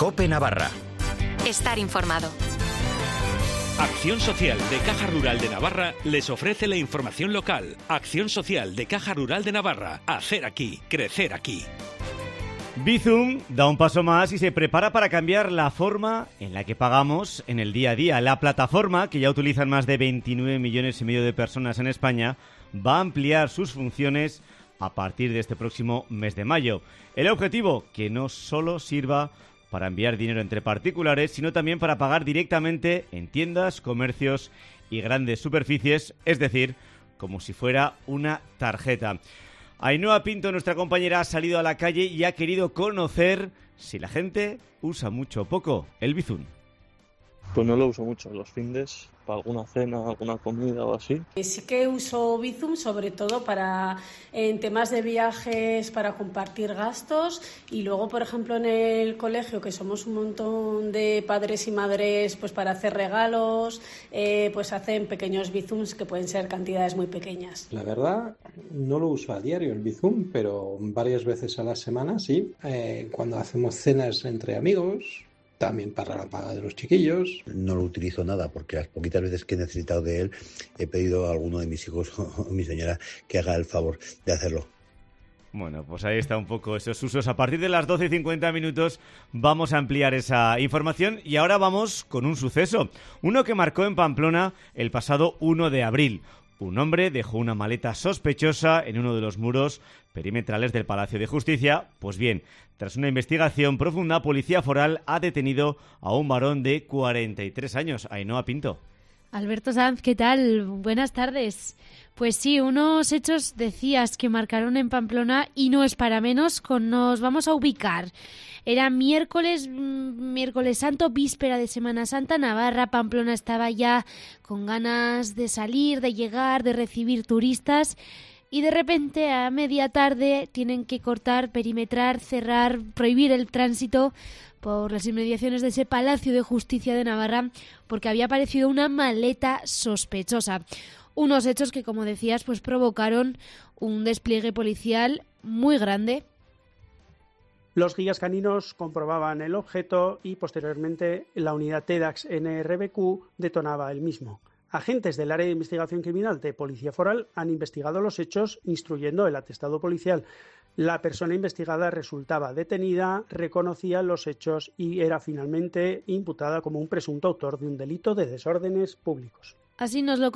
COPE Navarra. Estar informado. Acción Social de Caja Rural de Navarra les ofrece la información local. Acción Social de Caja Rural de Navarra. Hacer aquí, crecer aquí. Bizum da un paso más y se prepara para cambiar la forma en la que pagamos en el día a día. La plataforma, que ya utilizan más de 29 millones y medio de personas en España, va a ampliar sus funciones a partir de este próximo mes de mayo. El objetivo, que no solo sirva para enviar dinero entre particulares, sino también para pagar directamente en tiendas, comercios y grandes superficies, es decir, como si fuera una tarjeta. Ainhoa Pinto, nuestra compañera, ha salido a la calle y ha querido conocer si la gente usa mucho o poco el Bizum. Pues no lo uso mucho, los findes, para alguna cena, alguna comida o así. Sí que uso Bizum, sobre todo en temas de viajes, para compartir gastos, y luego, por ejemplo, en el colegio, que somos un montón de padres y madres, pues para hacer regalos, pues hacen pequeños Bizums que pueden ser cantidades muy pequeñas. La verdad, no lo uso a diario el Bizum, pero varias veces a la semana sí. Cuando hacemos cenas entre amigos, también para la paga de los chiquillos. No lo utilizo nada porque las poquitas veces que he necesitado de él he pedido a alguno de mis hijos o mi señora que haga el favor de hacerlo. Bueno, pues ahí está un poco esos usos. A partir de las 12:50 vamos a ampliar esa información y ahora vamos con un suceso. Uno que marcó en Pamplona el pasado 1 de abril. Un hombre dejó una maleta sospechosa en uno de los muros perimetrales del Palacio de Justicia. Pues bien, tras una investigación profunda, Policía Foral ha detenido a un varón de 43 años. Ainhoa Pinto. Alberto Sanz, ¿qué tal? Buenas tardes. Pues sí, unos hechos, decías, que marcaron en Pamplona y no es para menos. Nos vamos a ubicar. Era miércoles santo, víspera de Semana Santa. Navarra, Pamplona estaba ya con ganas de salir, de llegar, de recibir turistas. Y de repente, a media tarde, tienen que cortar, perimetrar, cerrar, prohibir el tránsito por las inmediaciones de ese Palacio de Justicia de Navarra, porque había aparecido una maleta sospechosa. Unos hechos que, como decías, pues provocaron un despliegue policial muy grande. Los guías caninos comprobaban el objeto y, posteriormente, la unidad TEDAX NRBQ detonaba el mismo. Agentes del área de investigación criminal de Policía Foral han investigado los hechos, instruyendo el atestado policial. La persona investigada resultaba detenida, reconocía los hechos y era finalmente imputada como un presunto autor de un delito de desórdenes públicos. Así nos lo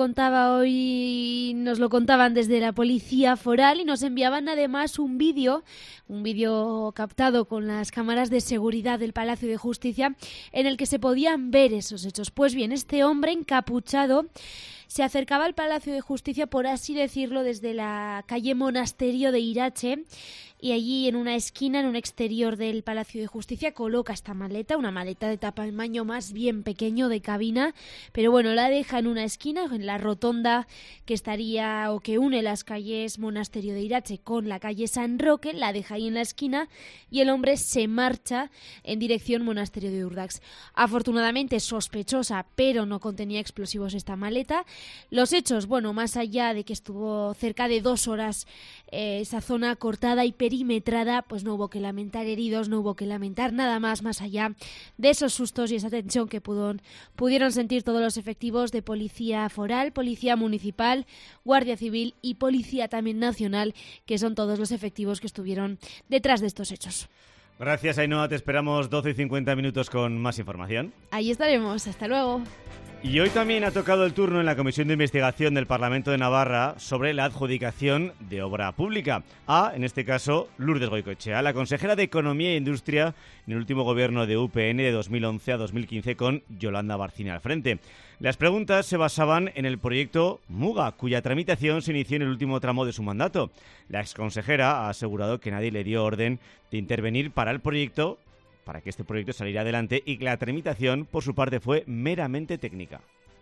contaban desde la Policía Foral y nos enviaban además un vídeo captado con las cámaras de seguridad del Palacio de Justicia en el que se podían ver esos hechos. Pues bien, este hombre encapuchado se acercaba al Palacio de Justicia, por así decirlo, desde la calle Monasterio de Irache, y allí en una esquina, en un exterior del Palacio de Justicia, coloca esta maleta, una maleta de tamaño más bien pequeño, de cabina, pero bueno, la deja en una esquina, en la rotonda que estaría o que une las calles Monasterio de Irache con la calle San Roque, la deja ahí en la esquina y el hombre se marcha en dirección Monasterio de Urdax. Afortunadamente sospechosa, pero no contenía explosivos esta maleta. Los hechos, bueno, más allá de que estuvo cerca de 2 horas esa zona cortada y perimetrada, pues no hubo que lamentar heridos, no hubo que lamentar nada más allá de esos sustos y esa tensión que pudieron sentir todos los efectivos de Policía Foral, Policía Municipal, Guardia Civil y Policía también Nacional, que son todos los efectivos que estuvieron detrás de estos hechos. Gracias, Ainhoa. Te esperamos 12:50 con más información. Ahí estaremos. Hasta luego. Y hoy también ha tocado el turno en la Comisión de Investigación del Parlamento de Navarra sobre la adjudicación de obra pública en este caso, Lourdes Goicoechea, la consejera de Economía e Industria en el último gobierno de UPN de 2011 a 2015 con Yolanda Barcina al frente. Las preguntas se basaban en el proyecto Muga, cuya tramitación se inició en el último tramo de su mandato. La exconsejera ha asegurado que nadie le dio orden de intervenir para que este proyecto saliera adelante y que la tramitación, por su parte, fue meramente técnica.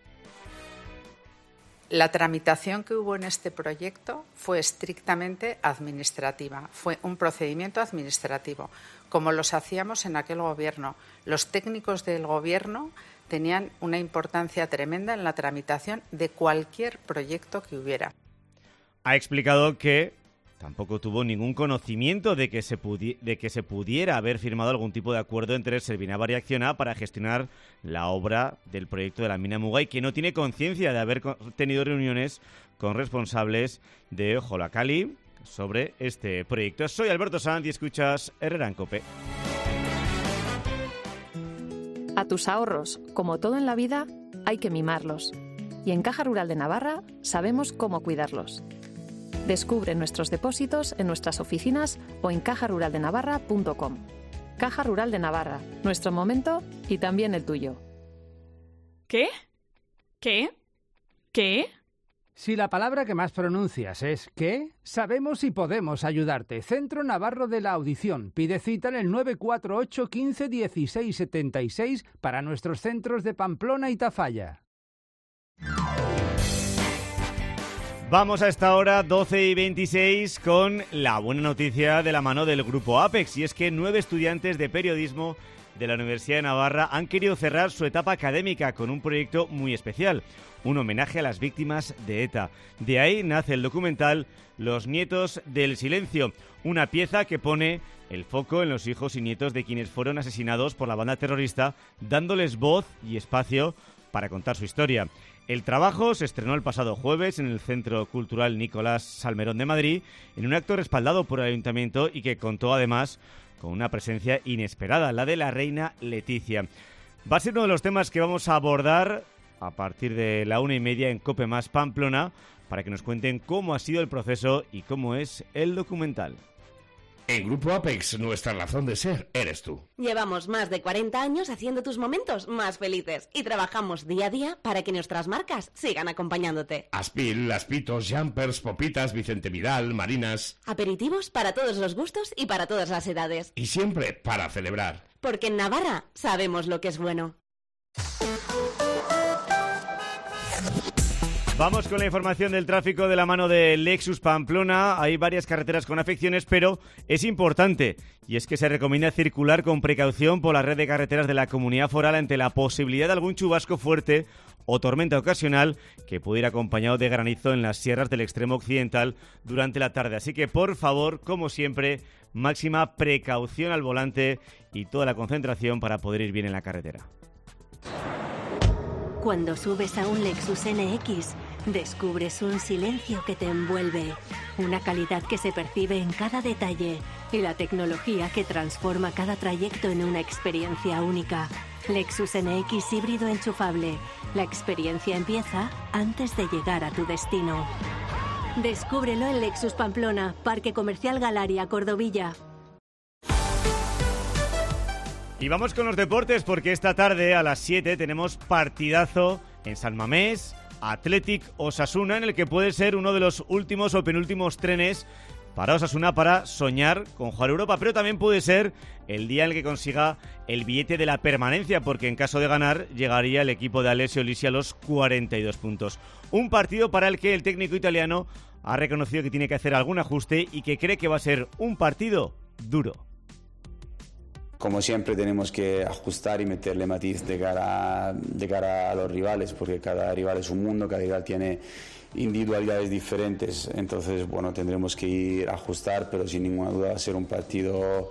La tramitación que hubo en este proyecto fue estrictamente administrativa, fue un procedimiento administrativo, como los hacíamos en aquel gobierno. Los técnicos del gobierno tenían una importancia tremenda en la tramitación de cualquier proyecto que hubiera. Ha explicado que tampoco tuvo ningún conocimiento de que se pudiera haber firmado algún tipo de acuerdo entre Servinavar y Acciona para gestionar la obra del proyecto de la mina Mugai, que no tiene conciencia de haber tenido reuniones con responsables de Jolacali sobre este proyecto. Soy Alberto Sanz y escuchas Herrera en COPE. A tus ahorros, como todo en la vida, hay que mimarlos. Y en Caja Rural de Navarra sabemos cómo cuidarlos. Descubre nuestros depósitos en nuestras oficinas o en cajaruraldenavarra.com. Caja Rural de Navarra, nuestro momento y también el tuyo. ¿Qué? ¿Qué? ¿Qué? Si la palabra que más pronuncias es ¿qué?, sabemos y podemos ayudarte. Centro Navarro de la Audición. Pide cita en el 948 15 16 76 para nuestros centros de Pamplona y Tafalla. Vamos a esta hora, 12:26, con la buena noticia de la mano del Grupo Apex, y es que 9 estudiantes de periodismo de la Universidad de Navarra han querido cerrar su etapa académica con un proyecto muy especial, un homenaje a las víctimas de ETA. De ahí nace el documental Los Nietos del Silencio, una pieza que pone el foco en los hijos y nietos de quienes fueron asesinados por la banda terrorista, dándoles voz y espacio para contar su historia. El trabajo se estrenó el pasado jueves en el Centro Cultural Nicolás Salmerón de Madrid, en un acto respaldado por el Ayuntamiento y que contó además con una presencia inesperada, la de la reina Leticia. Va a ser uno de los temas que vamos a abordar a partir de la 1:30 en COPE Más Pamplona, para que nos cuenten cómo ha sido el proceso y cómo es el documental. En Grupo Apex, nuestra razón de ser eres tú. Llevamos más de 40 años haciendo tus momentos más felices y trabajamos día a día para que nuestras marcas sigan acompañándote. Aspil, Aspitos, Jumpers, Popitas, Vicente Vidal, Marinas. Aperitivos para todos los gustos y para todas las edades. Y siempre para celebrar. Porque en Navarra sabemos lo que es bueno. Vamos con la información del tráfico de la mano de Lexus Pamplona. Hay varias carreteras con afecciones, pero es importante, y es que se recomienda circular con precaución por la red de carreteras de la Comunidad Foral ante la posibilidad de algún chubasco fuerte o tormenta ocasional que puede ir acompañado de granizo en las sierras del extremo occidental durante la tarde. Así que, por favor, como siempre, máxima precaución al volante y toda la concentración para poder ir bien en la carretera. Cuando subes a un Lexus NX, descubres un silencio que te envuelve, una calidad que se percibe en cada detalle y la tecnología que transforma cada trayecto en una experiencia única. Lexus NX híbrido enchufable. La experiencia empieza antes de llegar a tu destino. Descúbrelo en Lexus Pamplona, Parque Comercial Galaria, Cordovilla. Y vamos con los deportes, porque esta tarde a las 7 tenemos partidazo en San Mamés, Athletic Osasuna, en el que puede ser uno de los últimos o penúltimos trenes para Osasuna para soñar con jugar Europa, pero también puede ser el día en el que consiga el billete de la permanencia, porque en caso de ganar llegaría el equipo de Alessio Lisi a los 42 puntos. Un partido para el que el técnico italiano ha reconocido que tiene que hacer algún ajuste y que cree que va a ser un partido duro. Como siempre tenemos que ajustar y meterle matiz de cara a los rivales, porque cada rival es un mundo, cada rival tiene individualidades diferentes, entonces bueno, tendremos que ir a ajustar, pero sin ninguna duda va a ser un partido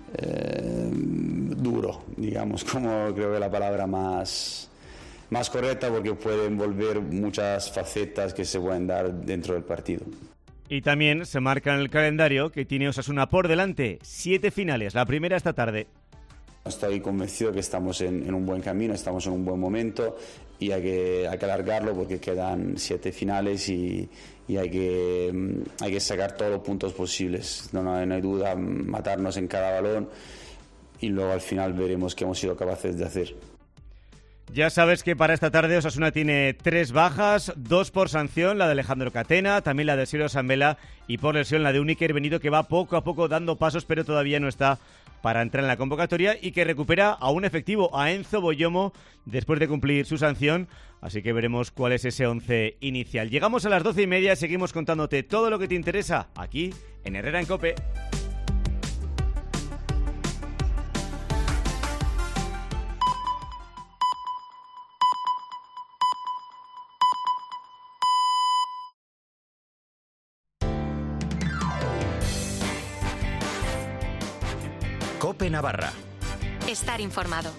duro, digamos, como creo que la palabra más correcta, porque puede envolver muchas facetas que se pueden dar dentro del partido. Y también se marca en el calendario que tiene Osasuna por delante 7 finales, la primera esta tarde. Estoy convencido que estamos en un buen camino, estamos en un buen momento y hay que alargarlo porque quedan 7 finales y hay que sacar todos los puntos posibles. No hay duda, matarnos en cada balón y luego al final veremos qué hemos sido capaces de hacer. Ya sabes que para esta tarde Osasuna tiene 3 bajas, 2 por sanción, la de Alejandro Catena, también la de Siro Sambela y por lesión la de Uniker Benito, que va poco a poco dando pasos pero todavía no está para entrar en la convocatoria, y que recupera a un efectivo, a Enzo Boyomo, después de cumplir su sanción, así que veremos cuál es ese 11 inicial. Llegamos a las 12:30, seguimos contándote todo lo que te interesa aquí en Herrera en COPE. COPE Navarra. Estar informado.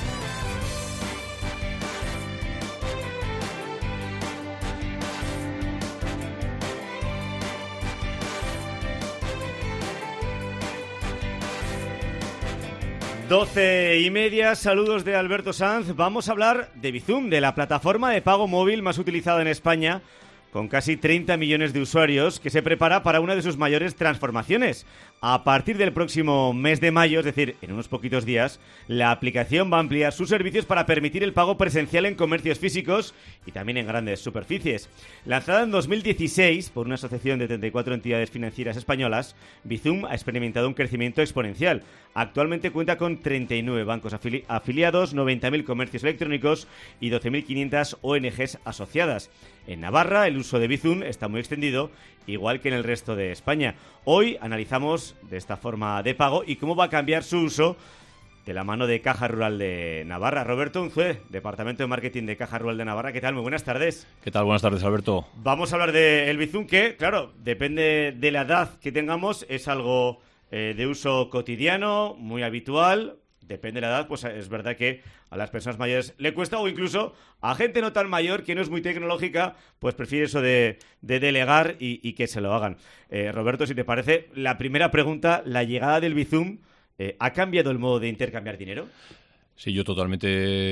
Doce y media, saludos de Alberto Sanz. Vamos a hablar de Bizum, de la plataforma de pago móvil más utilizada en España, con casi 30 millones de usuarios, que se prepara para una de sus mayores transformaciones. A partir del próximo mes de mayo, es decir, en unos poquitos días, la aplicación va a ampliar sus servicios para permitir el pago presencial en comercios físicos y también en grandes superficies. Lanzada en 2016 por una asociación de 34 entidades financieras españolas, Bizum ha experimentado un crecimiento exponencial. Actualmente cuenta con 39 bancos afiliados, 90.000 comercios electrónicos y 12.500 ONGs asociadas. En Navarra, el uso de Bizum está muy extendido, igual que en el resto de España. Hoy analizamos de esta forma de pago y cómo va a cambiar su uso de la mano de Caja Rural de Navarra. Roberto Unzué, Departamento de Marketing de Caja Rural de Navarra. ¿Qué tal? Muy buenas tardes. ¿Qué tal? Buenas tardes, Alberto. Vamos a hablar del Bizum, que, claro, depende de la edad que tengamos, es algo de uso cotidiano, muy habitual. Depende de la edad, pues es verdad que a las personas mayores le cuesta, o incluso a gente no tan mayor que no es muy tecnológica, pues prefiere eso de delegar y que se lo hagan. Roberto, si te parece, la primera pregunta, la llegada del Bizum, ¿ha cambiado el modo de intercambiar dinero? Sí, yo totalmente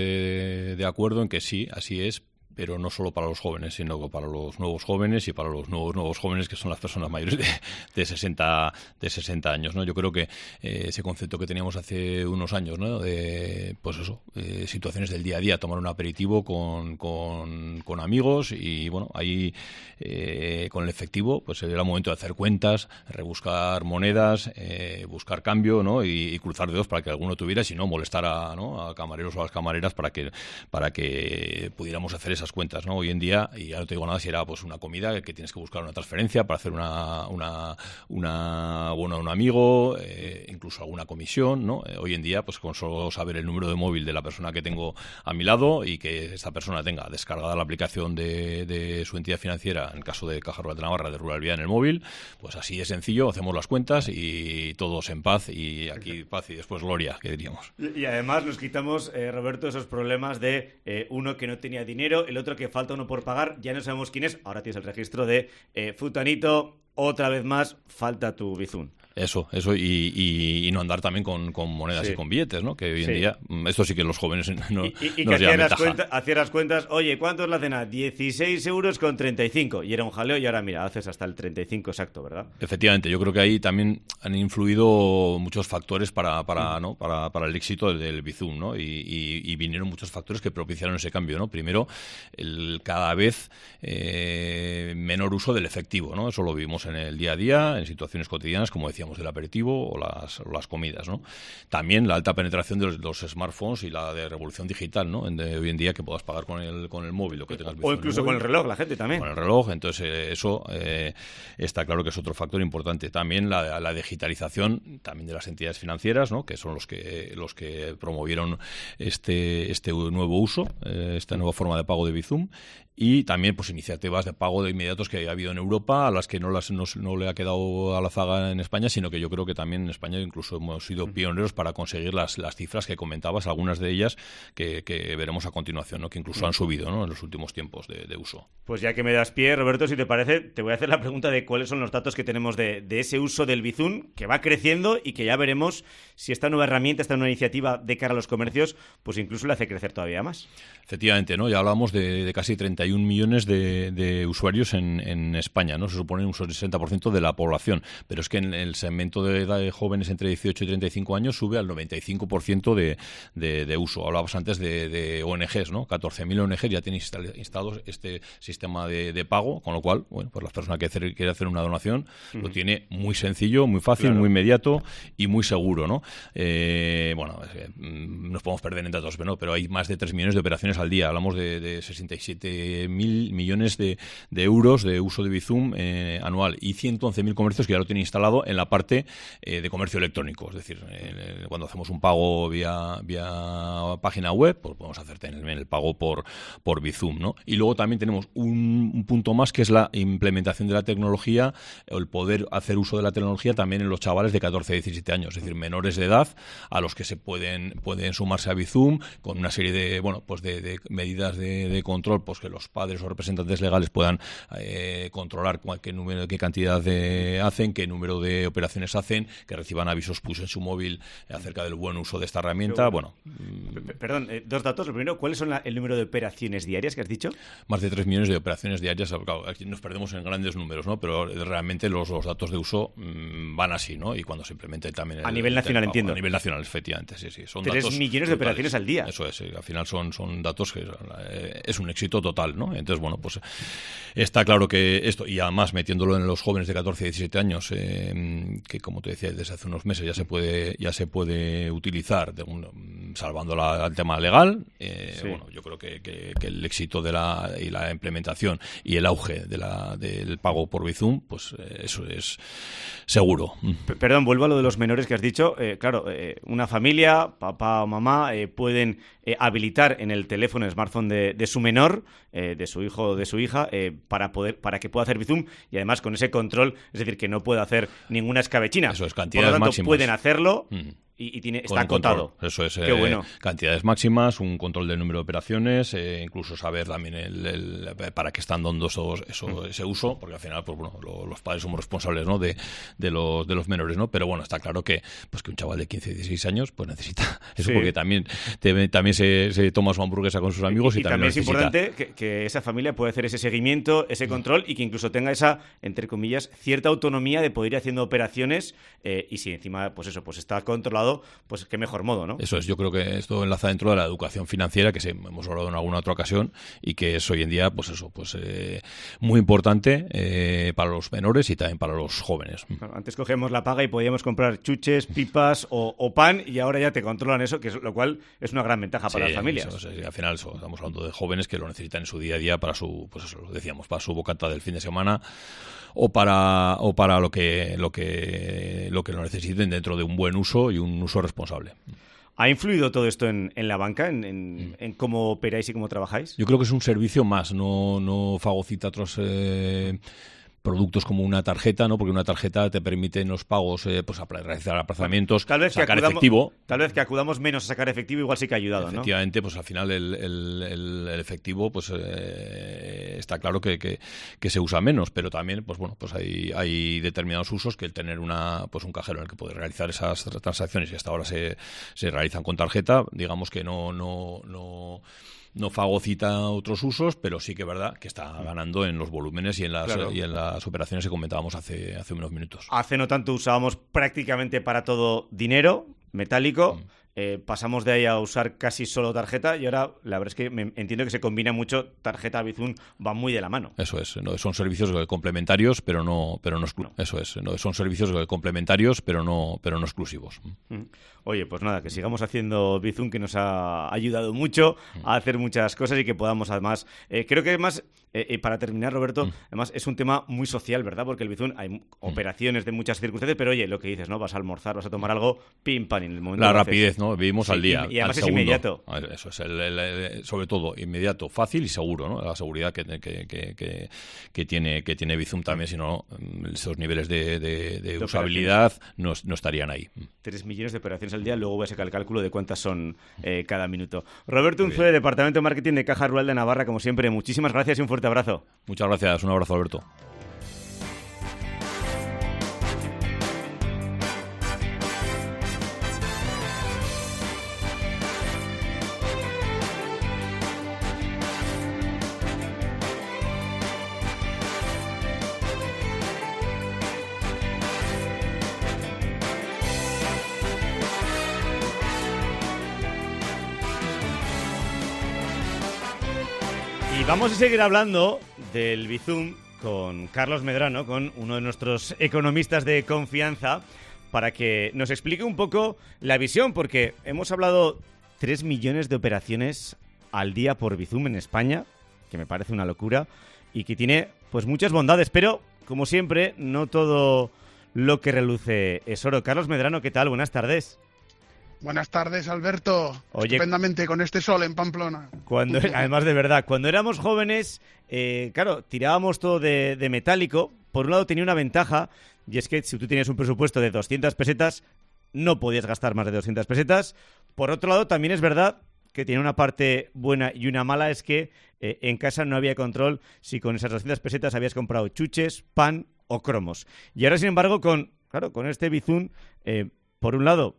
de acuerdo en que sí, así es. Pero no solo para los jóvenes, sino para los nuevos jóvenes y para los nuevos jóvenes, que son las personas mayores de 60 años, ¿no? Yo creo que ese concepto que teníamos hace unos años, ¿no? De, pues eso, situaciones del día a día, tomar un aperitivo con amigos y, bueno, ahí con el efectivo, pues era el momento de hacer cuentas, rebuscar monedas, buscar cambio, ¿no? Y cruzar dedos para que alguno tuviera, y si no, molestar a camareros o a las camareras para que pudiéramos hacer esas cuentas, ¿no? Hoy en día, y ya no te digo nada si era pues una comida que tienes que buscar una transferencia para hacer un amigo, incluso alguna comisión, ¿no? Hoy en día, pues con solo saber el número de móvil de la persona que tengo a mi lado y que esta persona tenga descargada la aplicación de su entidad financiera, en el caso de Caja Rural de Navarra, de Ruralidad en el móvil, pues así es sencillo, hacemos las cuentas y todos en paz, y aquí paz y después gloria, que diríamos. Y además nos quitamos, Roberto, esos problemas de uno que no tenía dinero, el otro que falta uno por pagar, ya no sabemos quién es, ahora tienes el registro de futanito, otra vez más, falta tu Bizum. Eso, y no andar también con monedas y con billetes, ¿no? Que hoy en día, esto sí que los jóvenes nos hacías las cuentas, oye, ¿cuánto es la cena? 16 euros con 35, y era un jaleo, y ahora mira, haces hasta el 35 exacto, ¿verdad? Efectivamente, yo creo que ahí también han influido muchos factores para el éxito del Bizum, ¿no? Y vinieron muchos factores que propiciaron ese cambio, ¿no? Primero, el cada vez menor uso del efectivo, ¿no? Eso lo vivimos en el día a día, en situaciones cotidianas, como decíamos, del aperitivo o las comidas, ¿no? También la alta penetración de los smartphones y la de revolución digital, ¿no? Hoy en día, que puedas pagar con el móvil o que tengas o incluso con el reloj, la gente también. Con el reloj, entonces eso está claro que es otro factor importante. También la digitalización también de las entidades financieras, ¿no? Que son los que promovieron este nuevo uso, esta nueva forma de pago de Bizum. Y también pues iniciativas de pago de inmediatos que ha habido en Europa, a las que no le ha quedado a la zaga en España, sino que yo creo que también en España incluso hemos sido pioneros para conseguir las cifras que comentabas, algunas de ellas que veremos a continuación, ¿no? Que incluso han subido, ¿no? En los últimos tiempos de uso. Pues ya que me das pie, Roberto, si te parece, te voy a hacer la pregunta de cuáles son los datos que tenemos de ese uso del Bizum, que va creciendo y que ya veremos si esta nueva herramienta, esta nueva iniciativa de cara a los comercios, pues incluso le hace crecer todavía más. Efectivamente, ¿no? Ya hablamos de casi 31 millones de usuarios en España, ¿no? Se supone un 60% de la población, pero es que en el segmento de edad de jóvenes entre 18 y 35 años sube al 95% de uso. Hablabas antes de ONGs, ¿no? 14.000 ONGs ya tienen instalados este sistema de pago, con lo cual, bueno, pues la persona que quiere hacer una donación lo tiene muy sencillo, muy fácil, muy inmediato y muy seguro, ¿no? Nos podemos perder en datos, pero hay más de 3 millones de operaciones al día. Hablamos de 67.000 millones de euros de uso de Bizum anual y 111.000 comercios que ya lo tienen instalado en la parte de comercio electrónico. Es decir, cuando hacemos un pago vía página web, pues podemos hacer el pago por Bizum, ¿no? Y luego también tenemos un punto más, que es la implementación de la tecnología, o el poder hacer uso de la tecnología también en los chavales de 14 a 17 años, es decir, menores de edad, a los que se pueden sumarse a Bizum con una serie de medidas de control, pues que los padres o representantes legales puedan controlar qué cantidad hacen, qué número de operaciones hacen, que reciban avisos push en su móvil acerca del buen uso de esta herramienta. Perdón, dos datos. Lo primero, ¿cuáles son el número de operaciones diarias que has dicho? Más de 3 millones de operaciones diarias. Claro, aquí nos perdemos en grandes números, ¿no? Pero realmente los datos de uso van así, ¿no? Y cuando se implementa también a nivel nacional, entiendo. A nivel nacional, efectivamente, sí. Son 3 datos millones de operaciones al día. Eso es, al final son datos que es un éxito total, ¿no? Entonces, pues está claro que esto, y además metiéndolo en los jóvenes de 14 a 17 años, que como te decía, desde hace unos meses ya se puede utilizar, salvando el tema legal, yo creo que el éxito de la implementación y el auge del pago por Bizum, pues eso es seguro. Perdón, vuelvo a lo de los menores que has dicho. Claro, una familia, papá o mamá, pueden habilitar en el teléfono, el smartphone de su menor, de su hijo o de su hija, para que pueda hacer Bizum, y además con ese control, es decir, que no pueda hacer ninguna escabechina. Eso es, cantidades Por lo tanto, máximas. Pueden hacerlo. Y está acotado. Eso es, Qué bueno. Cantidades máximas, un control del número de operaciones, incluso saber también para qué están dando ese uso, porque al final, pues bueno, los padres somos responsables, ¿no? de los menores, ¿no? Pero bueno, está claro que un chaval de 15, 16 años pues necesita eso, porque también se toma su hamburguesa con sus amigos y también es importante que esa familia pueda hacer ese seguimiento, ese control, y que incluso tenga esa, entre comillas, cierta autonomía de poder ir haciendo operaciones, y si encima pues está controlado, pues qué mejor modo, ¿no? Eso es, yo creo que esto enlaza dentro de la educación financiera, que hemos hablado en alguna otra ocasión, y que es hoy en día muy importante para los menores y también para los jóvenes. Claro, antes cogíamos la paga y podíamos comprar chuches, pipas o pan, y ahora ya te controlan eso, lo cual es una gran ventaja para las familias. Al final estamos hablando de jóvenes que lo necesitan en su día a día para su, lo decíamos, para su bocata del fin de semana, o para lo que lo necesiten dentro de un buen uso y un uso responsable. ¿Ha influido todo esto en la banca, en cómo operáis y cómo trabajáis? Yo creo que es un servicio más, no fagocita otros productos como una tarjeta, ¿no? Porque una tarjeta te permite en los pagos realizar aplazamientos, sacar efectivo. Tal vez que acudamos menos a sacar efectivo, igual sí que ha ayudado, Efectivamente, ¿no? Pues al final el efectivo está claro que se usa menos, pero también hay determinados usos que el tener un cajero en el que puedes realizar esas transacciones, y hasta ahora se realizan con tarjeta, digamos que no fagocita otros usos, pero sí que es verdad que está ganando en los volúmenes y en las operaciones que comentábamos hace unos minutos. Hace no tanto usábamos prácticamente para todo dinero metálico. Pasamos de ahí a usar casi solo tarjeta, y ahora la verdad es que entiendo que se combina mucho. Tarjeta Bizum va muy de la mano. Eso es, son servicios complementarios, pero no exclusivos. Eso es, son servicios complementarios, pero no exclusivos. Oye, pues nada, que sigamos haciendo Bizum, que nos ha ayudado mucho a hacer muchas cosas, y que podamos además, creo que además, para terminar, Roberto, además es un tema muy social, ¿verdad? Porque el Bizum hay operaciones de muchas circunstancias, pero oye, lo que dices, ¿no? Vas a almorzar, vas a tomar algo, pim, pam, en el momento. La rapidez, ¿no? Vivimos al día. Y además es inmediato. Eso es, sobre todo, inmediato, fácil y seguro, ¿no? La seguridad que tiene Bizum también, si no, esos niveles de usabilidad no estarían ahí. 3 millones de operaciones al día, luego voy a sacar el cálculo de cuántas son cada minuto. Roberto Unzué, Departamento de Marketing de Caja Rural de Navarra, como siempre, muchísimas gracias y un fuerte abrazo. Muchas gracias, un abrazo, Alberto. Y vamos a seguir hablando del Bizum con Carlos Medrano, con uno de nuestros economistas de confianza, para que nos explique un poco la visión, porque hemos hablado 3 millones de operaciones al día por Bizum en España, que me parece una locura, y que tiene pues muchas bondades, pero como siempre no todo lo que reluce es oro. Carlos Medrano, ¿qué tal? Buenas tardes. Buenas tardes, Alberto. Oye, estupendamente con este sol en Pamplona. Además, de verdad, cuando éramos jóvenes, claro, tirábamos todo de metálico. Por un lado tenía una ventaja, y es que si tú tenías un presupuesto de 200 pesetas, no podías gastar más de 200 pesetas. Por otro lado, también es verdad que tiene una parte buena y una mala, es que en casa no había control si con esas 200 pesetas habías comprado chuches, pan o cromos. Y ahora, sin embargo, con este Bizum, por un lado,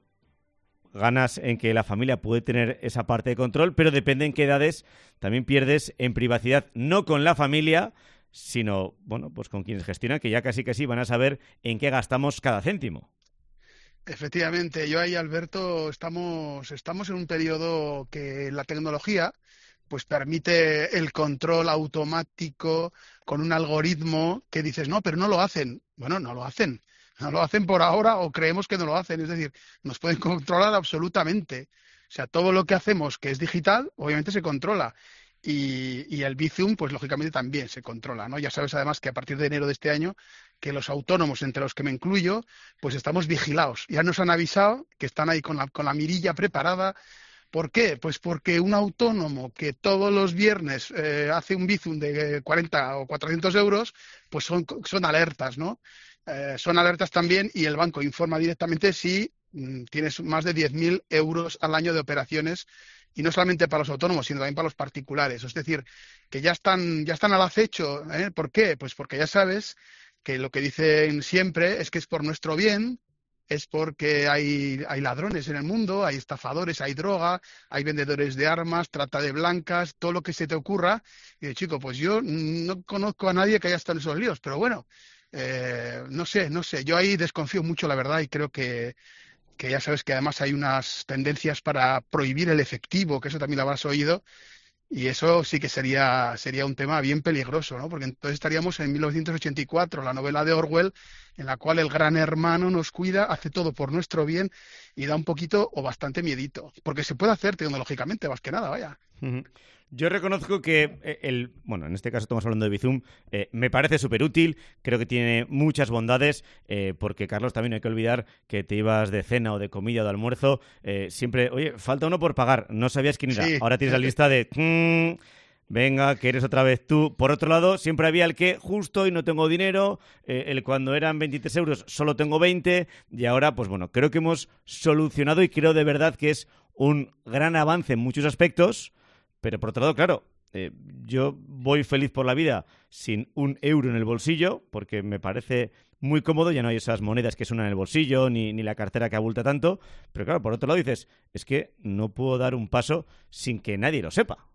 ganas en que la familia puede tener esa parte de control, pero depende en qué edades también pierdes en privacidad, no con la familia, sino, bueno, pues con quienes gestionan, que ya casi van a saber en qué gastamos cada céntimo. Efectivamente, yo ahí, Alberto, estamos en un periodo que la tecnología pues permite el control automático con un algoritmo que dices, no, pero no lo hacen. Bueno, no lo hacen. No lo hacen por ahora o creemos que no lo hacen. Es decir, nos pueden controlar absolutamente. O sea, todo lo que hacemos que es digital, obviamente se controla. Y el Bizum, pues lógicamente también se controla, ¿no? Ya sabes además que a partir de enero de este año, que los autónomos, entre los que me incluyo, pues estamos vigilados. Ya nos han avisado que están ahí con la mirilla preparada. ¿Por qué? Pues porque un autónomo que todos los viernes hace un Bizum de 40 o 400 euros, pues son alertas, ¿no? Son alertas también y el banco informa directamente si tienes más de 10.000 euros al año de operaciones, y no solamente para los autónomos, sino también para los particulares. Es decir, que ya están al acecho. ¿Por qué? Pues porque ya sabes que lo que dicen siempre es que es por nuestro bien, es porque hay ladrones en el mundo, hay estafadores, hay droga, hay vendedores de armas, trata de blancas, todo lo que se te ocurra. Y chico, pues yo no conozco a nadie que haya estado en esos líos, pero bueno, no sé. Yo ahí desconfío mucho, la verdad, y creo que ya sabes que además hay unas tendencias para prohibir el efectivo, que eso también lo habrás oído, y eso sí que sería un tema bien peligroso, ¿no? Porque entonces estaríamos en 1984, la novela de Orwell, en la cual el gran hermano nos cuida, hace todo por nuestro bien y da un poquito o bastante miedito, porque se puede hacer tecnológicamente, más que nada, vaya. Uh-huh. Yo reconozco que en este caso estamos hablando de Bizum, me parece súper útil, creo que tiene muchas bondades, porque, Carlos, también no hay que olvidar que te ibas de cena o de comida o de almuerzo, siempre, oye, falta uno por pagar, no sabías quién era, sí. Ahora tienes la lista de... venga, que eres otra vez tú. Por otro lado, siempre había el que justo y no tengo dinero, el cuando eran 23 euros solo tengo 20, y ahora, pues bueno, creo que hemos solucionado y creo de verdad que es un gran avance en muchos aspectos. Pero por otro lado, claro, yo voy feliz por la vida sin un euro en el bolsillo, porque me parece muy cómodo, ya no hay esas monedas que suenan en el bolsillo, ni la cartera que abulta tanto. Pero claro, por otro lado dices, es que no puedo dar un paso sin que nadie lo sepa.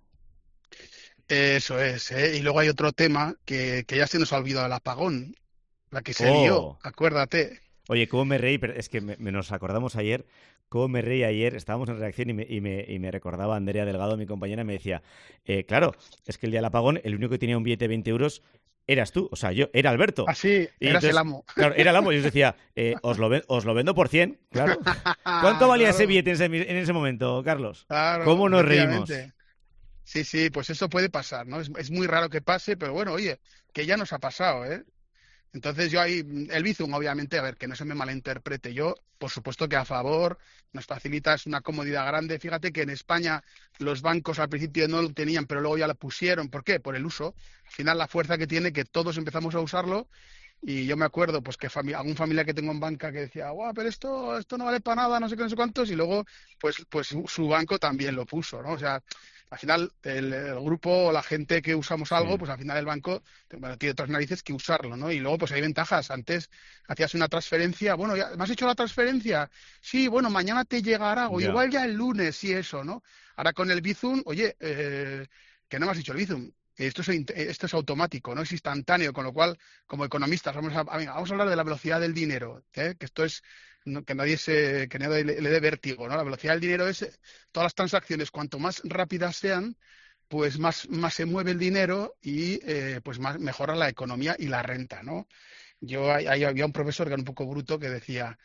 Eso es, ¿eh? Y luego hay otro tema que ya se nos ha olvidado, el apagón, la que se lió, acuérdate. Oye, cómo me reí, pero es que nos acordamos ayer, cómo me reí ayer, estábamos en redacción y me recordaba Andrea Delgado, mi compañera, me decía, claro, es que el día del apagón, el único que tenía un billete de 20 euros eras tú, o sea, yo, era Alberto. Ah, sí, eras el amo. Claro, era el amo, y yo decía, os lo vendo por 100, claro. ¿Cuánto valía ese billete en ese momento, Carlos? Claro, ¿cómo nos reímos? Sí, pues eso puede pasar, ¿no? Es muy raro que pase, pero bueno, oye, que ya nos ha pasado, ¿eh? Entonces yo ahí, el Bizum, obviamente, a ver, que no se me malinterprete, yo, por supuesto que a favor, nos facilita, es una comodidad grande. Fíjate que en España los bancos al principio no lo tenían, pero luego ya lo pusieron. ¿Por qué? Por el uso. Al final la fuerza que tiene, que todos empezamos a usarlo, y yo me acuerdo pues que algún familiar que tengo en banca que decía, guau, pero esto no vale para nada, no sé qué, no sé cuántos, y luego pues su banco también lo puso, ¿no? O sea, al final el grupo o la gente que usamos algo, pues al final el banco tiene otras narices que usarlo, ¿no? Y luego pues hay ventajas. Antes hacías una transferencia, bueno, ya, ¿me has hecho la transferencia? Sí, bueno, mañana te llegará, o igual ya el lunes y eso, ¿no? Ahora con el Bizum, oye, que no me has dicho el Bizum. Esto es automático, no es instantáneo, con lo cual, como economistas, vamos a hablar de la velocidad del dinero, que esto es que nadie le dé vértigo, ¿no? La velocidad del dinero es todas las transacciones, cuanto más rápidas sean, pues más se mueve el dinero y pues más mejora la economía y la renta, ¿no? Había un profesor que era un poco bruto que decía,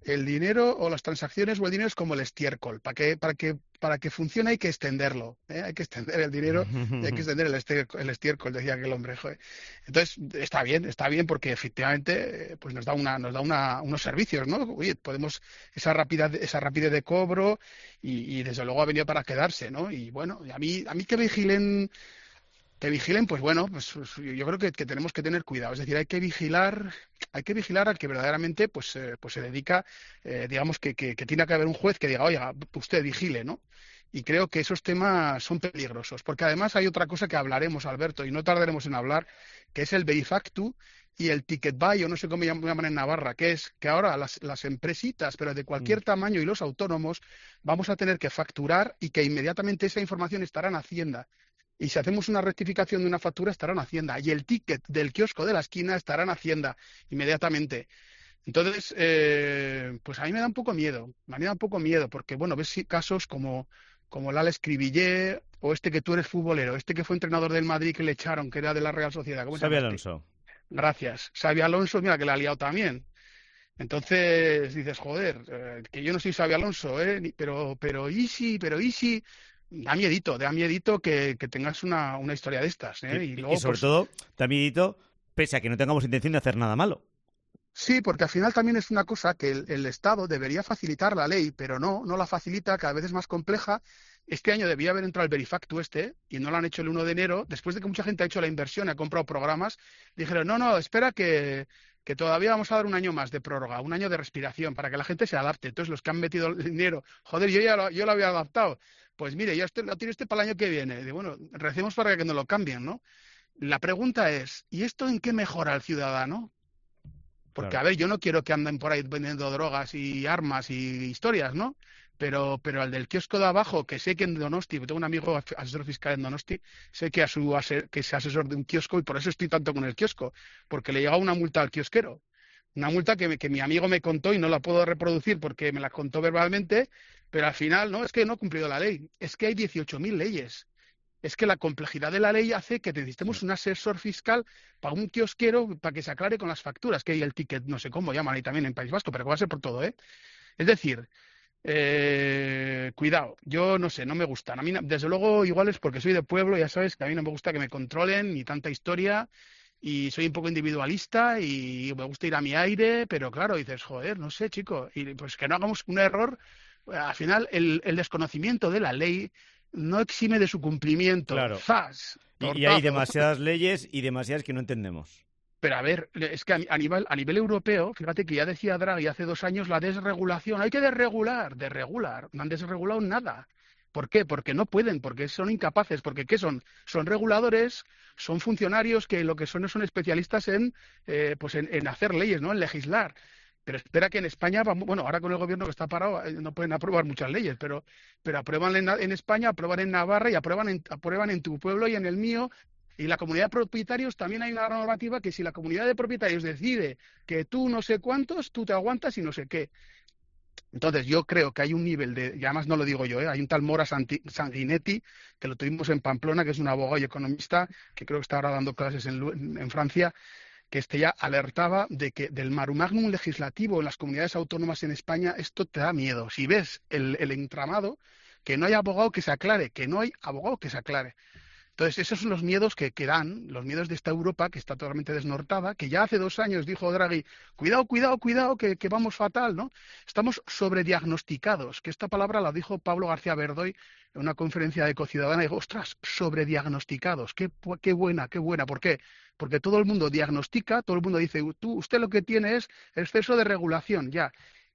el dinero o las transacciones o el dinero es como el estiércol. Para que funcione hay que extenderlo, ¿eh? Hay que extender el dinero y hay que extender el estiércol, decía aquel hombre. Joder. Entonces, está bien porque efectivamente pues nos da unos servicios, ¿no? Oye, podemos esa rapidez de cobro y desde luego ha venido para quedarse, ¿no? Y bueno, a mí que vigilen, pues bueno, pues yo creo que tenemos que tener cuidado. Es decir, hay que vigilar al que verdaderamente pues se dedica, digamos que tiene que haber un juez que diga, oiga, usted vigile, ¿no? Y creo que esos temas son peligrosos, porque además hay otra cosa que hablaremos, Alberto, y no tardaremos en hablar, que es el Verifactu y el Ticket Buy, o no sé cómo llaman en Navarra, que es que ahora las empresitas, pero de cualquier tamaño, y los autónomos, vamos a tener que facturar y que inmediatamente esa información estará en Hacienda. Y si hacemos una rectificación de una factura, estará en Hacienda. Y el ticket del kiosco de la esquina estará en Hacienda inmediatamente. Entonces, pues a mí me da un poco miedo. Porque, bueno, ves casos como el Alex Cribillé, o este que tú eres futbolero, este que fue entrenador del Madrid que le echaron, que era de la Real Sociedad. Xabi Alonso. Gracias. Xabi Alonso, mira que la ha liado también. Entonces dices, joder, que yo no soy Xabi Alonso, pero ¿y si? Da miedito que tengas una historia de estas, ¿eh? Y luego, sobre todo, da miedito, pese a que no tengamos intención de hacer nada malo. Sí, porque al final también es una cosa que el Estado debería facilitar la ley, pero no la facilita, cada vez es más compleja. Este año debía haber entrado el Verifactu y no lo han hecho el 1 de enero, después de que mucha gente ha hecho la inversión y ha comprado programas, dijeron, no, espera que todavía vamos a dar un año más de prórroga, un año de respiración, para que la gente se adapte. Entonces, los que han metido el dinero, joder, yo lo había adaptado. Pues mire, ya lo tiene para el año que viene. Y bueno, recemos para que nos lo cambien, ¿no? La pregunta es, ¿y esto en qué mejora al ciudadano? Porque, claro, a ver, yo no quiero que anden por ahí vendiendo drogas y armas y historias, ¿no? Pero al del kiosco de abajo, que sé que en Donosti, tengo un amigo asesor fiscal en Donosti, sé que es asesor de un kiosco y por eso estoy tanto con el kiosco, porque le llegó una multa al kiosquero. Una multa que mi amigo me contó y no la puedo reproducir porque me la contó verbalmente, pero al final no es que no ha cumplido la ley, es que hay 18.000 leyes. Es que la complejidad de la ley hace que necesitemos un asesor fiscal para un kiosquero para que se aclare con las facturas, que hay el ticket, no sé cómo llaman ahí también en País Vasco, pero que va a ser por todo, ¿eh? Es decir, cuidado, yo no sé, no me gustan. A mí, desde luego, igual es porque soy de pueblo, ya sabes que a mí no me gusta que me controlen ni tanta historia. Y soy un poco individualista y me gusta ir a mi aire, pero claro, dices, joder, no sé, chico, y pues que no hagamos un error. Al final, el desconocimiento de la ley no exime de su cumplimiento. Claro. ¡Zas! Y hay demasiadas leyes y demasiadas que no entendemos. Pero a ver, es que a nivel europeo, fíjate que ya decía Draghi hace 2 años la desregulación. Hay que desregular. No han desregulado nada. ¿Por qué? Porque no pueden, porque son incapaces, porque ¿qué son? Son reguladores, son funcionarios que lo que son especialistas en hacer leyes, ¿no? En legislar. Pero espera que en España, bueno, ahora con el gobierno que está parado, no pueden aprobar muchas leyes, pero aprueban en España, aprueban en Navarra y aprueban en tu pueblo y en el mío. Y la comunidad de propietarios también hay una normativa que si la comunidad de propietarios decide que tú no sé cuántos, tú te aguantas y no sé qué. Entonces yo creo que hay un nivel y además no lo digo yo, hay un tal Mora Sanguinetti, que lo tuvimos en Pamplona, que es un abogado y economista, que creo que está ahora dando clases en Francia, que ya alertaba de que del marumagnum legislativo en las comunidades autónomas en España, esto te da miedo. Si ves el entramado, que no hay abogado que se aclare, Entonces, esos son los miedos que dan, los miedos de esta Europa que está totalmente desnortada, que ya hace 2 años dijo Draghi, cuidado, que vamos fatal, ¿no? Estamos sobrediagnosticados, que esta palabra la dijo Pablo García Verdoy en una conferencia de Ecociudadana, y dijo, ostras, sobrediagnosticados, qué buena, ¿por qué? Porque todo el mundo diagnostica, todo el mundo dice, usted lo que tiene es exceso de regulación, ya.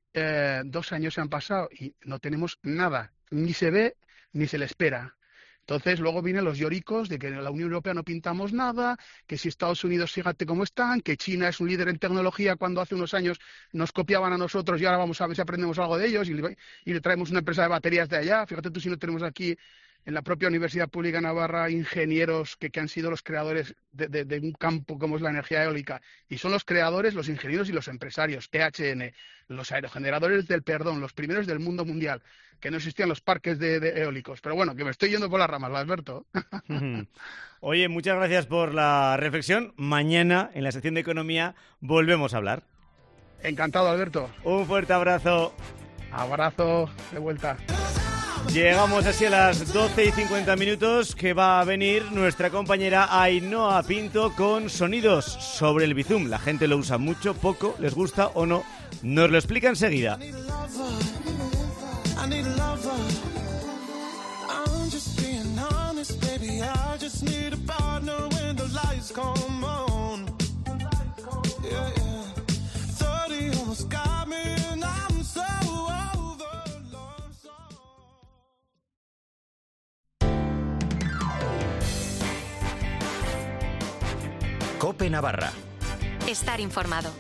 2 años se han pasado y no tenemos nada, ni se ve ni se le espera. Entonces, luego vienen los lloricos de que en la Unión Europea no pintamos nada, que si Estados Unidos, fíjate cómo están, que China es un líder en tecnología cuando hace unos años nos copiaban a nosotros y ahora vamos a ver si aprendemos algo de ellos y le traemos una empresa de baterías de allá. Fíjate tú si no tenemos aquí en la propia Universidad Pública de Navarra ingenieros que han sido los creadores de un campo como es la energía eólica. Y son los creadores, los ingenieros y los empresarios, EHN, los aerogeneradores del perdón, los primeros del mundo mundial, que no existían los parques de eólicos. Pero bueno, que me estoy yendo por las ramas, Alberto. Oye, muchas gracias por la reflexión. Mañana, en la sección de Economía, volvemos a hablar. Encantado, Alberto. Un fuerte abrazo. Abrazo de vuelta. Llegamos así a las 12:50, que va a venir nuestra compañera Ainhoa Pinto con sonidos sobre el Bizum. La gente lo usa mucho, poco, les gusta o no. Nos lo explica enseguida. COPE Navarra. Estar informado.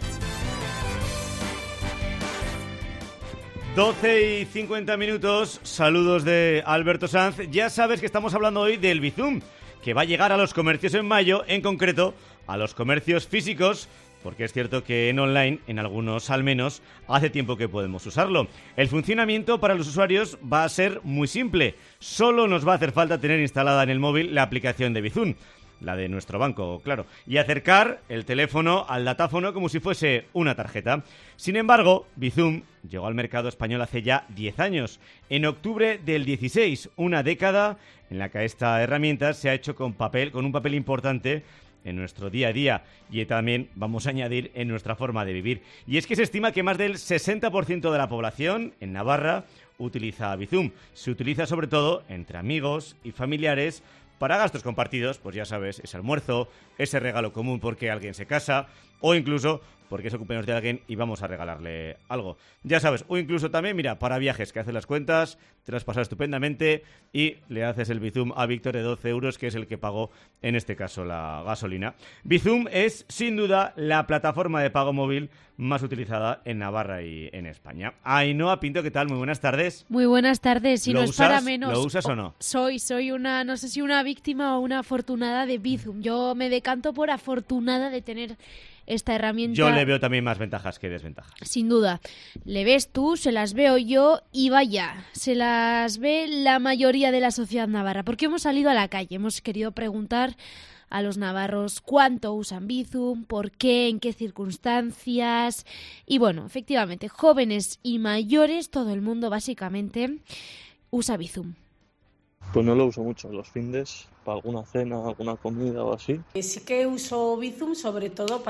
12:50, saludos de Alberto Sanz. Ya sabes que estamos hablando hoy del Bizum, que va a llegar a los comercios en mayo, en concreto a los comercios físicos, porque es cierto que en online, en algunos al menos, hace tiempo que podemos usarlo. El funcionamiento para los usuarios va a ser muy simple. Solo nos va a hacer falta tener instalada en el móvil la aplicación de Bizum, la de nuestro banco, claro, y acercar el teléfono al datáfono como si fuese una tarjeta. Sin embargo, Bizum llegó al mercado español hace ya 10 años, en octubre del 16, una década en la que esta herramienta se ha hecho con un papel importante en nuestro día a día y también, vamos a añadir, en nuestra forma de vivir. Y es que se estima que más del 60% de la población en Navarra utiliza Bizum. Se utiliza sobre todo entre amigos y familiares para gastos compartidos, pues ya sabes, ese almuerzo, ese regalo común porque alguien se casa, o incluso porque es el cumpleaños de alguien y vamos a regalarle algo. Ya sabes, o incluso también, mira, para viajes, que haces las cuentas, te las pasas estupendamente y le haces el Bizum a Víctor de 12 euros, que es el que pagó, en este caso, la gasolina. Bizum es, sin duda, la plataforma de pago móvil más utilizada en Navarra y en España. Ainhoa Pinto, ¿qué tal? Muy buenas tardes. Muy buenas tardes. Si no es para menos. ¿Lo usas o no? Soy una, no sé si una víctima o una afortunada de Bizum. Yo me decanto por afortunada de tener esta herramienta. Yo le veo también más ventajas que desventajas. Sin duda. Le ves tú, se las veo yo y vaya, se las ve la mayoría de la sociedad navarra. Porque hemos salido a la calle, hemos querido preguntar a los navarros cuánto usan Bizum, por qué, en qué circunstancias. Y bueno, efectivamente, jóvenes y mayores, todo el mundo básicamente usa Bizum. Pues no lo uso mucho, los findes, para alguna cena, alguna comida o así. Sí que uso Bizum, sobre todo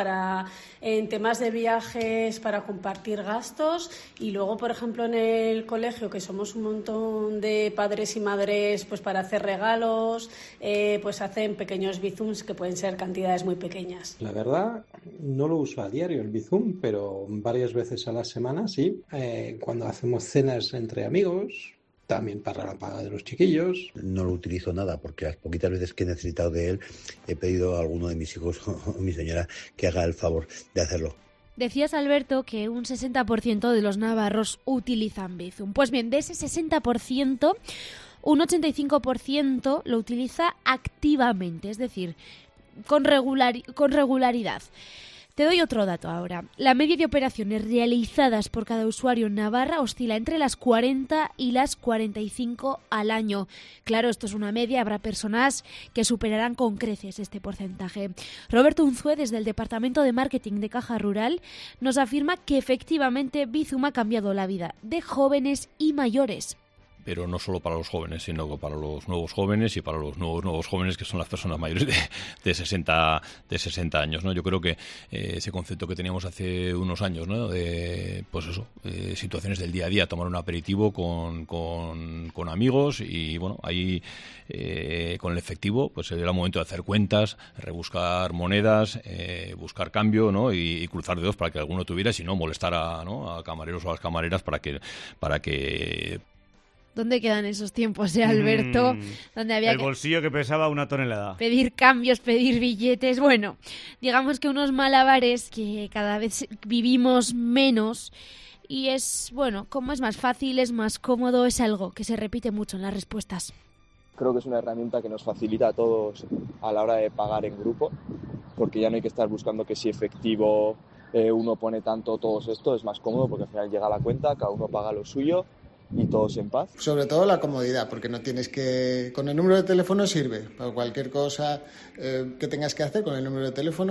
en temas de viajes, para compartir gastos, y luego, por ejemplo, en el colegio, que somos un montón de padres y madres, pues para hacer regalos, pues hacen pequeños Bizums que pueden ser cantidades muy pequeñas. La verdad, no lo uso a diario el Bizum, pero varias veces a la semana, sí. Cuando hacemos cenas entre amigos, también para la paga de los chiquillos. No lo utilizo nada porque las poquitas veces que he necesitado de él he pedido a alguno de mis hijos o mi señora que haga el favor de hacerlo. Decías, Alberto, que un 60% de los navarros utilizan Bizum. Pues bien, de ese 60%, un 85% lo utiliza activamente, es decir, con regularidad. Te doy otro dato ahora. La media de operaciones realizadas por cada usuario en Navarra oscila entre las 40 y las 45 al año. Claro, esto es una media, habrá personas que superarán con creces este porcentaje. Roberto Unzué, desde el Departamento de Marketing de Caja Rural, nos afirma que efectivamente Bizum ha cambiado la vida de jóvenes y mayores. Pero no solo para los jóvenes, sino para los nuevos jóvenes y para los nuevos jóvenes, que son las personas mayores de 60 años, ¿no? Yo creo que ese concepto que teníamos hace unos años, ¿no? De, pues eso, situaciones del día a día, tomar un aperitivo con amigos y, bueno, ahí con el efectivo, pues era el momento de hacer cuentas, rebuscar monedas, buscar cambio, ¿no? Y cruzar dedos para que alguno tuviera, si no, molestar a camareros o a las camareras para que ¿Dónde quedan esos tiempos, Alberto? Donde había el bolsillo que pesaba una tonelada. Pedir cambios, pedir billetes. Bueno, digamos que unos malabares que cada vez vivimos menos. Y es, bueno, como es más fácil, es más cómodo, es algo que se repite mucho en las respuestas. Creo que es una herramienta que nos facilita a todos a la hora de pagar en grupo, porque ya no hay que estar buscando que si efectivo uno pone tanto, todos esto, es más cómodo porque al final llega la cuenta, cada uno paga lo suyo y todos en paz. Sobre todo la comodidad, porque no tienes que... Con el número de teléfono sirve para cualquier cosa que tengas que hacer con el número de teléfono.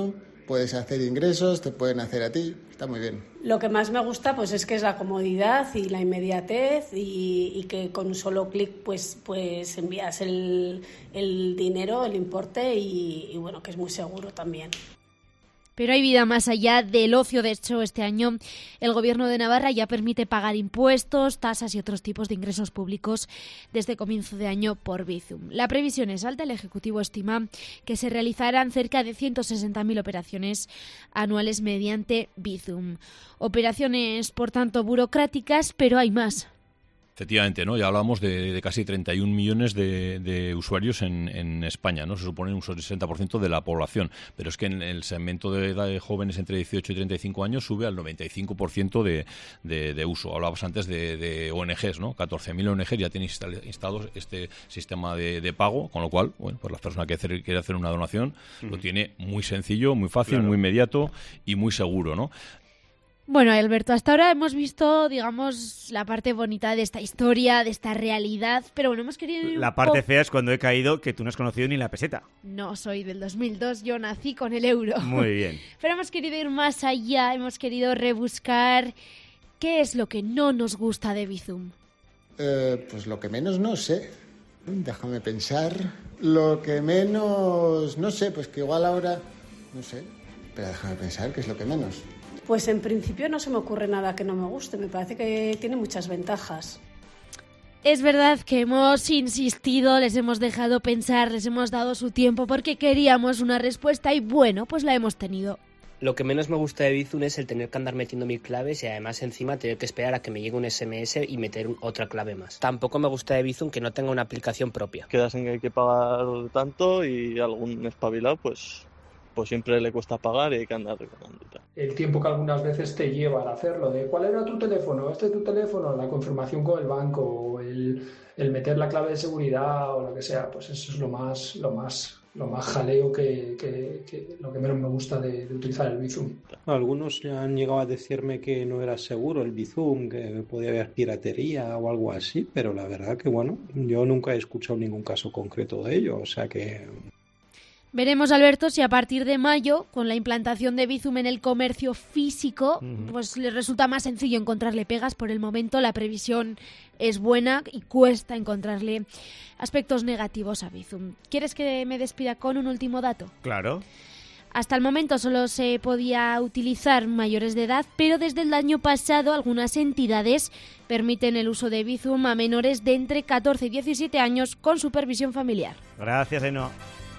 puedes hacer ingresos, te pueden hacer a ti, está muy bien. Lo que más me gusta pues es que es la comodidad y la inmediatez y que con un solo clic pues envías el dinero, el importe y bueno, que es muy seguro también. Pero hay vida más allá del ocio. De hecho, este año el Gobierno de Navarra ya permite pagar impuestos, tasas y otros tipos de ingresos públicos desde comienzo de año por Bizum. La previsión es alta. El Ejecutivo estima que se realizarán cerca de 160.000 operaciones anuales mediante Bizum. Operaciones, por tanto, burocráticas, pero hay más. Efectivamente, ¿no? Ya hablábamos de casi 31 millones de usuarios en España, ¿no? Se supone un 60% de la población, pero es que en el segmento de edad de jóvenes entre 18 y 35 años sube al 95% de uso. Hablabas antes de ONGs, ¿no? 14.000 ONGs ya tienen instalados este sistema de pago, con lo cual, bueno, pues la persona que quiere hacer una donación lo tiene muy sencillo, muy fácil, claro, muy inmediato y muy seguro, ¿no? Bueno, Alberto, hasta ahora hemos visto, digamos, la parte bonita de esta historia, de esta realidad, pero bueno, hemos querido... La parte fea es cuando he caído que tú no has conocido ni la peseta. No, soy del 2002, yo nací con el euro. Muy bien. Pero hemos querido ir más allá, hemos querido rebuscar qué es lo que no nos gusta de Bizum. Pues lo que menos no sé, déjame pensar, lo que menos, no sé, pues que igual ahora, no sé, pero déjame pensar qué es lo que menos. Pues en principio no se me ocurre nada que no me guste, me parece que tiene muchas ventajas. Es verdad que hemos insistido, les hemos dejado pensar, les hemos dado su tiempo porque queríamos una respuesta y bueno, pues la hemos tenido. Lo que menos me gusta de Bizum es el tener que andar metiendo 1000 claves y además encima tener que esperar a que me llegue un SMS y meter otra clave más. Tampoco me gusta de Bizum que no tenga una aplicación propia. Quedas en que hay que pagar tanto y algún espabilado pues siempre le cuesta pagar y hay que andar recordando. El tiempo que algunas veces te lleva al hacerlo, de cuál era tu teléfono, este es tu teléfono, la confirmación con el banco, o el meter la clave de seguridad o lo que sea, pues eso es lo más jaleo que lo que menos me gusta de utilizar el Bizum. Algunos han llegado a decirme que no era seguro el Bizum, que podía haber piratería o algo así, pero la verdad que bueno, yo nunca he escuchado ningún caso concreto de ello, o sea que... Veremos, Alberto, si a partir de mayo, con la implantación de Bizum en el comercio físico, pues les resulta más sencillo encontrarle pegas. Por el momento la previsión es buena y cuesta encontrarle aspectos negativos a Bizum. ¿Quieres que me despida con un último dato? Claro. Hasta el momento solo se podía utilizar mayores de edad, pero desde el año pasado algunas entidades permiten el uso de Bizum a menores de entre 14 y 17 años con supervisión familiar. Gracias, Eno.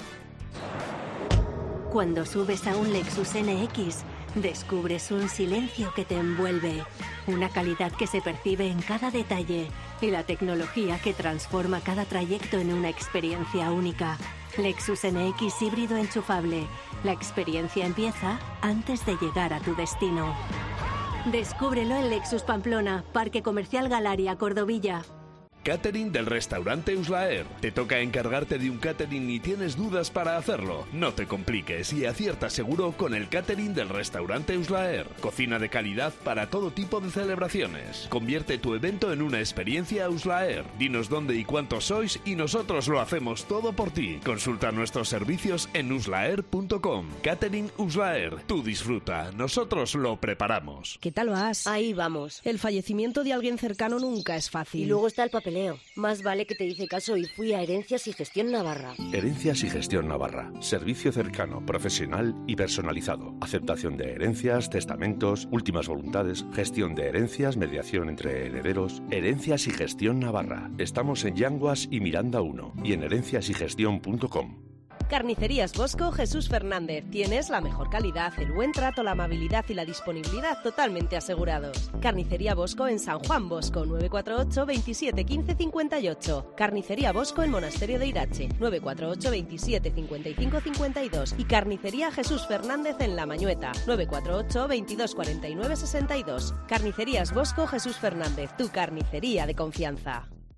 Cuando subes a un Lexus NX, descubres un silencio que te envuelve, una calidad que se percibe en cada detalle y la tecnología que transforma cada trayecto en una experiencia única. Lexus NX híbrido enchufable. La experiencia empieza antes de llegar a tu destino. Descúbrelo en Lexus Pamplona, Parque Comercial Galaria, Cordovilla. Catering del restaurante Uslaer. ¿Te toca encargarte de un catering y tienes dudas para hacerlo? No te compliques y acierta seguro con el catering del restaurante Uslaer. Cocina de calidad para todo tipo de celebraciones. Convierte tu evento en una experiencia Uslaer. Dinos dónde y cuántos sois y nosotros lo hacemos todo por ti. Consulta nuestros servicios en uslaer.com. Catering Uslaer. Tú disfruta, nosotros lo preparamos. ¿Qué tal vas? Ahí vamos. El fallecimiento de alguien cercano nunca es fácil. Y luego está el papeleo. Más vale que te hice caso y fui a Herencias y Gestión Navarra. Herencias y Gestión Navarra. Servicio cercano, profesional y personalizado. Aceptación de herencias, testamentos, últimas voluntades, gestión de herencias, mediación entre herederos. Herencias y Gestión Navarra. Estamos en Yanguas y Miranda 1 y en herenciasygestión.com. Carnicerías Bosco Jesús Fernández. Tienes la mejor calidad, el buen trato, la amabilidad y la disponibilidad totalmente asegurados. Carnicería Bosco en San Juan Bosco, 948 27 15 58. Carnicería Bosco en Monasterio de Irache, 948 27 55 52. Y Carnicería Jesús Fernández en La Mañueta, 948 22 49 62. Carnicerías Bosco Jesús Fernández, tu carnicería de confianza.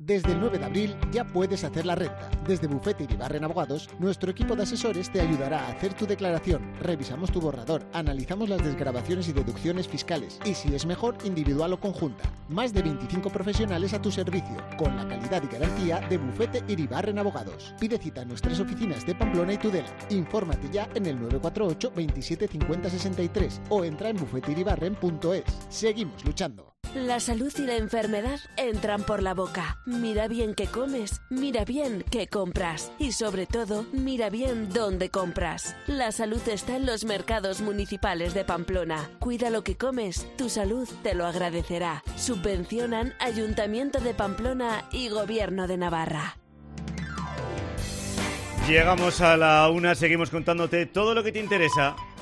Desde el 9 de abril ya puedes hacer la renta. Desde Bufete Iribarren Abogados, nuestro equipo de asesores te ayudará a hacer tu declaración. Revisamos tu borrador, analizamos las desgravaciones y deducciones fiscales y, si es mejor, individual o conjunta. Más de 25 profesionales a tu servicio, con la calidad y garantía de Bufete Iribarren Abogados. Pide cita en nuestras oficinas de Pamplona y Tudela. Infórmate ya en el 948 27 50 63 o entra en bufeteiribarren.es. Seguimos luchando. La salud y la enfermedad entran por la boca. Mira bien qué comes, mira bien qué compras y, sobre todo, mira bien dónde compras. La salud está en los mercados municipales de Pamplona. Cuida lo que comes, tu salud te lo agradecerá. Subvencionan Ayuntamiento de Pamplona y Gobierno de Navarra. Llegamos a la 1, seguimos contándote todo lo que te interesa.